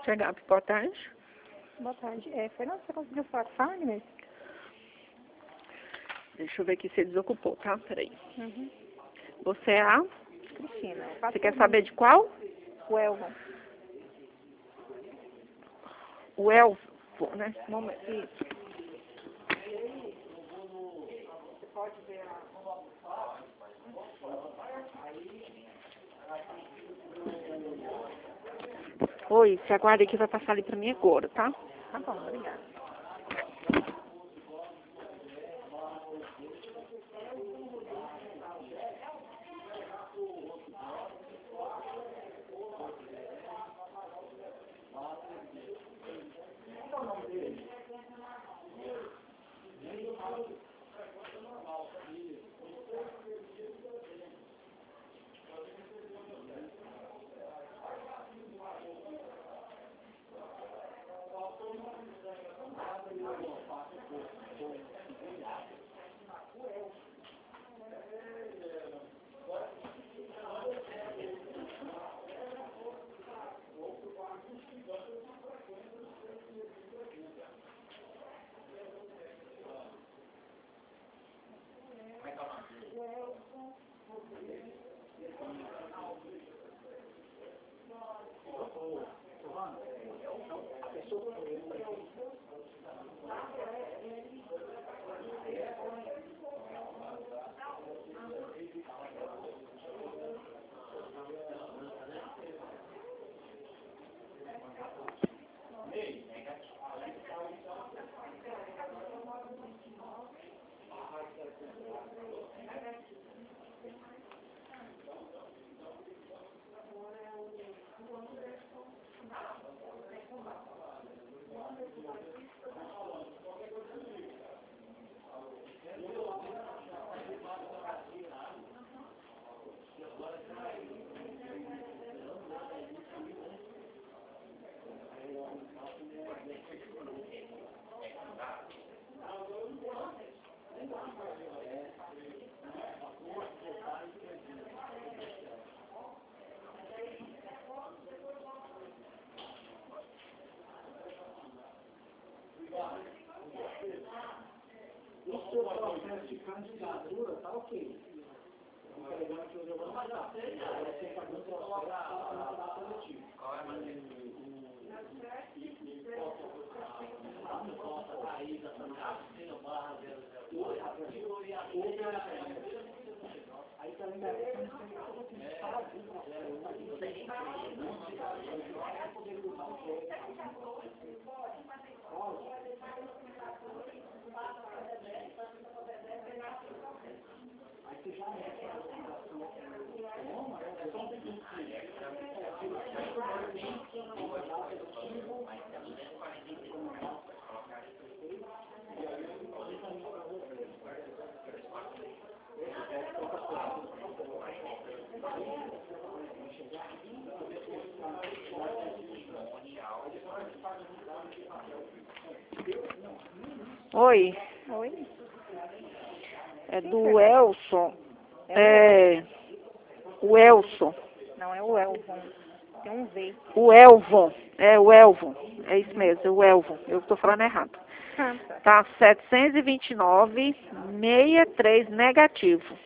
Chegar, boa tarde. Boa tarde. Fernanda, você conseguiu falar com a Agnes? Deixa eu ver aqui se ele desocupou, tá? Peraí. Uhum. Você é a... Cristina. Você quer saber de qual? O Elvon. O Elvo, né? Isso. Oi, se aguarda aí que vai passar ali pra mim agora, tá? Tá bom, obrigada. O seu processo de candidatura está ok. O problema que eu vou mandar. Você faz um processo para mandato coletivo. Aí também Oi, Oi? é Sim, do Fernanda. Elson. O Elson. Não, é o Elvon. Tem um V. O Elvon. É o Elvon. É isso mesmo, o Elvon. Eu tô falando errado. Ah, tá. Tá 729,63 negativo.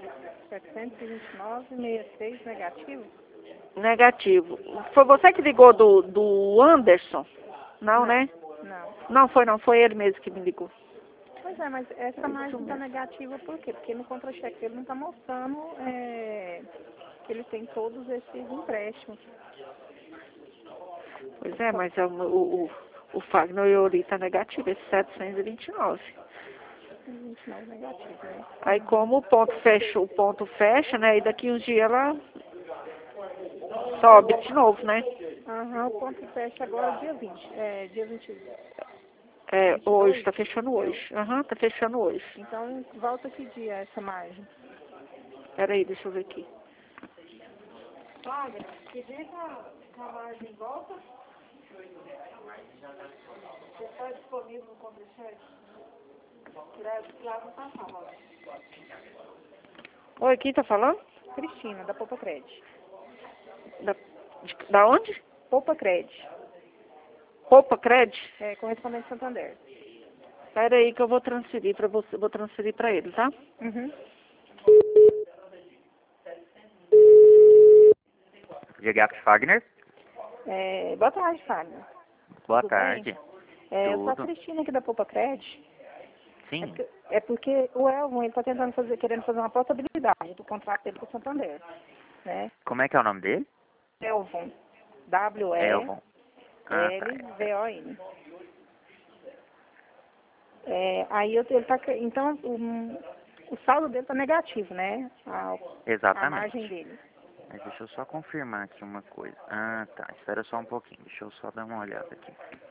729,63 negativo? Negativo. Foi você que ligou do Anderson? Não, né? Não. Não foi não, foi ele mesmo que me ligou. Pois é, mas essa margem está negativa por quê? Porque no contra-cheque ele não está mostrando que ele tem todos esses empréstimos. Pois é, mas o Fagner Iori tá negativo, esse 729. 29 negativo, né? Aí como o ponto fecha, né? E daqui uns dias ela sobe de novo, né? Aham, o ponto fecha agora dia 20. Dia 20. É, hoje, tá fechando hoje. Aham, tá fechando hoje. Então, volta que dia essa margem? Peraí, deixa eu ver aqui. Olha, que dia que a margem volta? Você está disponível no contra-cheque? Lá no passado. Oi, quem tá falando? Cristina, da Poupa Cred. Da onde? Poupa Cred. Poupa Cred? É, correspondente Santander. Espera aí que eu vou transferir para você, vou transferir para ele, tá? Uhum. Gegaps Fagner? Boa tarde, Fábio. Boa Tudo tarde. bem? Eu sou a Tudo. Cristina aqui da Poupa Cred. Sim. É porque o Elvon, ele está querendo fazer uma portabilidade do contrato dele com o Santander, né? Como é que é o nome dele? Elvon. Elvon. Ah, tá. W-E-L-V-O-N. Aí então, o saldo dele está negativo, né? A Exatamente. margem dele. Mas deixa eu só confirmar aqui uma coisa. Ah, tá. Espera só um pouquinho. Deixa eu só dar uma olhada aqui.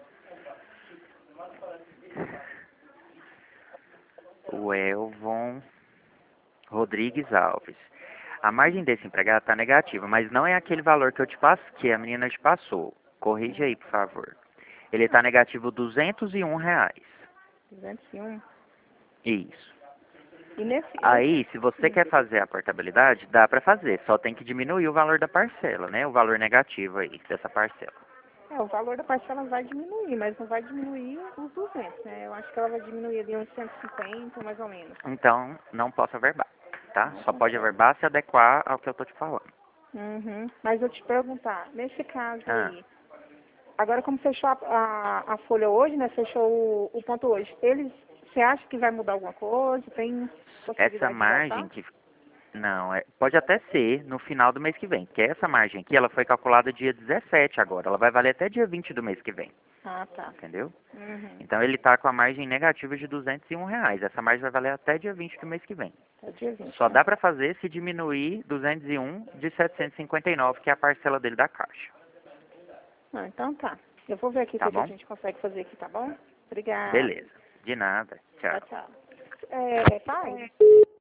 O Elvon Rodrigues Alves. A margem desse empregado está negativa, mas não é aquele valor que eu te passo, que a menina te passou. Corrige aí, por favor. Ele está negativo R$ 201. 201. Isso. E nesse... Aí, se você quer fazer a portabilidade, dá para fazer. Só tem que diminuir o valor da parcela, né? O valor negativo aí dessa parcela. o valor da parcela vai diminuir, mas não vai diminuir os 200, né? Eu acho que ela vai diminuir ali uns 150, mais ou menos. Então, não posso averbar, tá? Só pode averbar se adequar ao que eu tô te falando. Uhum. Mas eu te perguntar, nesse caso Ah. aí, agora como fechou a folha hoje, né? Fechou o ponto hoje. Você acha que vai mudar alguma coisa? Tem possibilidade Essa de margem voltar? que... Não, pode até ser no final do mês que vem. Porque essa margem aqui, ela foi calculada dia 17 agora. Ela vai valer até dia 20 do mês que vem. Ah, tá. Entendeu? Uhum. Então, ele tá com a margem negativa de R$ 201. Essa margem vai valer até dia 20 do mês que vem. É dia 20, Só né? dá para fazer se diminuir 201 de 759, que é a parcela dele da Caixa. Ah, então tá. Eu vou ver aqui o Tá que a bom? gente consegue fazer aqui, tá bom? Obrigada. Beleza. De nada. Tchau. Tchau, tchau. Pai?